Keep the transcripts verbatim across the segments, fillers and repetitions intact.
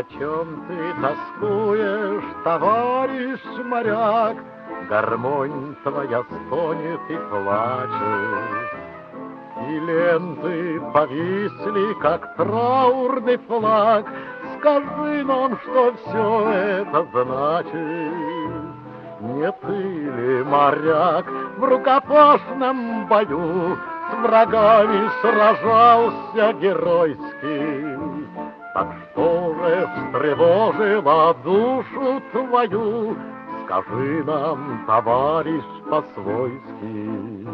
чем ты тоскуешь, товарищ моряк? Гармонь твоя стонет и плачет, и ленты повисли, как траурный флаг. Скажи нам, что все это значит. Не ты ли, моряк, в рукопашном бою с врагами сражался геройски? Так что же встревожило душу твою? Скажи нам, товарищ, по-свойски.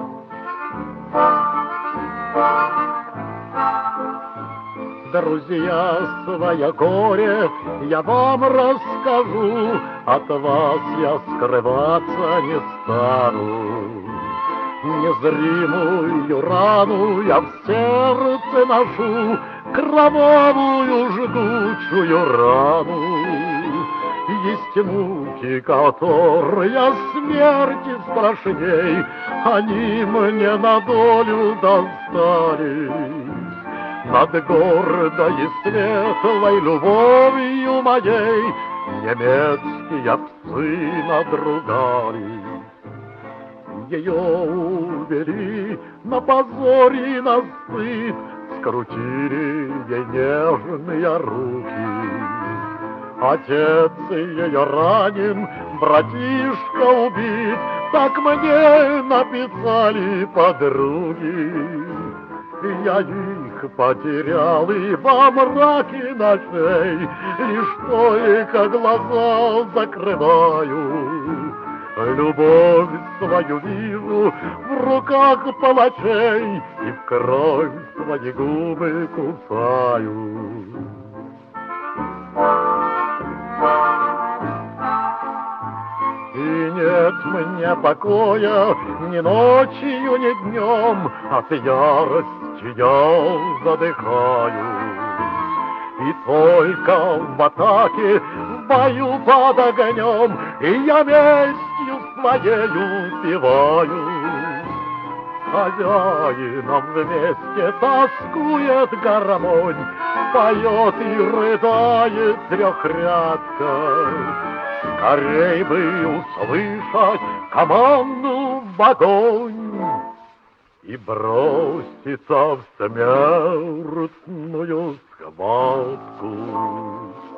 Друзья, свое горе я вам расскажу, от вас я скрываться не стану. Незримую рану я в сердце ношу, кровавую жгучую рану. Есть муки, которые смерти страшней, они мне на долю достались. Над гордой и светлой любовью моей немецкие псы надругались. Ее увели на позор и на стыд, скрутили ей нежные руки. Отец ее ранен, братишка убит, так мне написали подруги. Я их потерял и во мраке ночей лишь только глаза закрываю. Любовь свою вижу в руках палачей и в кровь свои губы кусаю. И нет мне покоя ни ночью, ни днем, от ярости я задыхаюсь. И только в атаке, в бою под огнем, и я местью своею упиваюсь. Хозяином вместе тоскует гармонь, поет и рыдает трехрядка. Скорей бы услышать команду в огонь и броситься в смертную схватку.